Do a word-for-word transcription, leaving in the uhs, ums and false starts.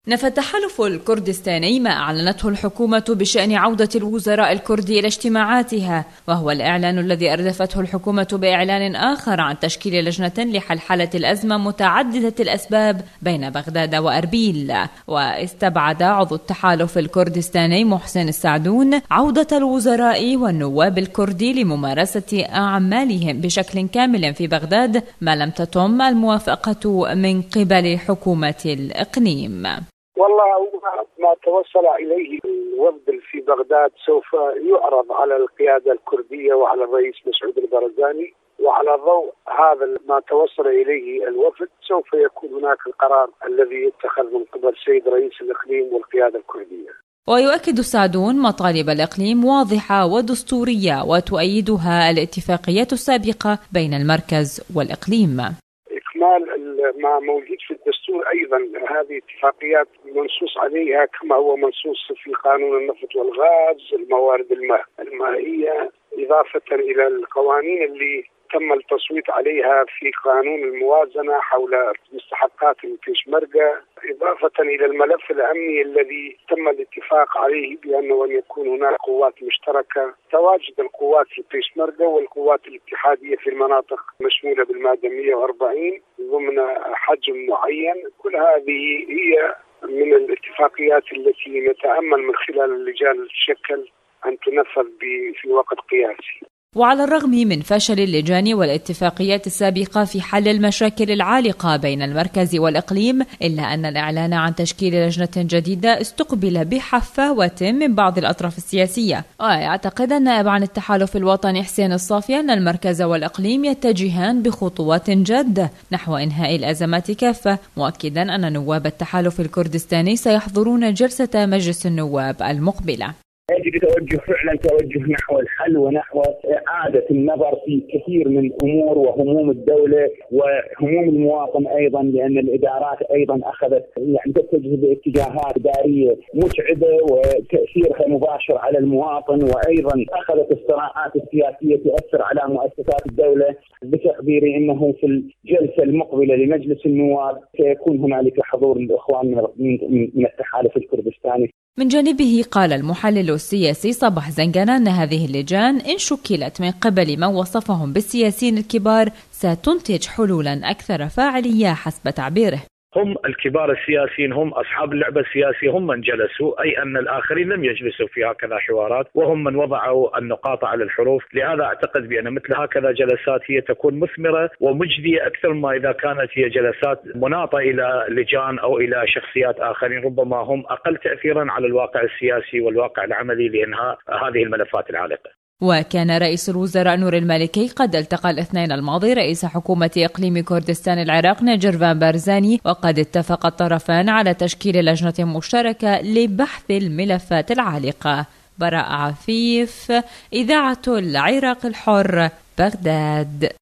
نفى التحالف الكردستاني ما أعلنته الحكومة بشأن عودة الوزراء الكرد إلى اجتماعاتها، وهو الإعلان الذي أردفته الحكومة بإعلان آخر عن تشكيل لجنة لحلحلة الأزمة متعددة الأسباب بين بغداد وأربيل. واستبعد عضو التحالف الكردستاني محسن السعدون عودة الوزراء والنواب الكرد لممارسة أعمالهم بشكل كامل في بغداد ما لم تتم الموافقة من قبل حكومة الإقليم. والله ما توصل إليه الوفد في بغداد سوف يعرض على القيادة الكردية وعلى الرئيس مسعود البرزاني، وعلى ضوء هذا ما توصل إليه الوفد سوف يكون هناك القرار الذي يتخذ من قبل سيد رئيس الإقليم والقيادة الكردية. ويؤكد السعدون مطالب الإقليم واضحة ودستورية وتؤيدها الاتفاقيات السابقة بين المركز والإقليم. ما موجود في الدستور أيضا هذه اتفاقيات منصوص عليها كما هو منصوص في قانون النفط والغاز، الموارد المائية، إضافة إلى القوانين اللي تم التصويت عليها في قانون الموازنة حول مستحقات البيشمركة، إضافة إلى الملف الأمني الذي تم الاتفاق عليه بأنه أن يكون هناك قوات مشتركة، تواجد القوات البيشمركة والقوات الاتحادية في المناطق مشمولة بالمادة مئة وأربعين ضمن حجم معين. كل هذه هي من الاتفاقيات التي نتأمل من خلال اللجان تشكل أن تنفذ في وقت قياسي. وعلى الرغم من فشل اللجان والاتفاقيات السابقة في حل المشاكل العالقة بين المركز والإقليم، إلا أن الإعلان عن تشكيل لجنة جديدة استقبل بحفاوة من بعض الأطراف السياسية. ويعتقد النائب عن التحالف الوطني حسين الصافي أن المركز والإقليم يتجهان بخطوات جادة نحو إنهاء الأزمات كافة، مؤكدا أن نواب التحالف الكردستاني سيحضرون جلسة مجلس النواب المقبلة. يجب توجه فعلا توجه نحو الحل ونحو إعادة النظر في كثير من أمور وهموم الدولة وهموم المواطن أيضا، لأن الإدارات أيضا أخذت يعني تتجه باتجاهات إدارية متعبة وتأثيرها مباشر على المواطن، وأيضا أخذت الصراعات السياسية تؤثر على مؤسسات الدولة. بتقديري أنه في الجلسة المقبلة لمجلس النواب سيكون هنالك حضور الإخوان من التحالف الكردستاني. من جانبه قال المحلل السياسي صباح زنجانة أن هذه اللجان إن شكلت من قبل من وصفهم بالسياسيين الكبار ستنتج حلولا أكثر فاعلية حسب تعبيره. هم الكبار السياسيين، هم أصحاب اللعبة السياسية، هم من جلسوا، أي أن الآخرين لم يجلسوا في هكذا حوارات وهم من وضعوا النقاط على الحروف. لهذا أعتقد بأن مثل هكذا جلسات هي تكون مثمرة ومجدية أكثر ما إذا كانت هي جلسات مناطة إلى لجان أو إلى شخصيات آخرين ربما هم أقل تأثيرا على الواقع السياسي والواقع العملي لإنهاء هذه الملفات العالقة. وكان رئيس الوزراء نور المالكي قد التقى الاثنين الماضي رئيس حكومة إقليم كردستان العراق نجرفان بارزاني، وقد اتفق الطرفان على تشكيل لجنة مشتركة لبحث الملفات العالقة. براء عفيف، إذاعة العراق الحر، بغداد.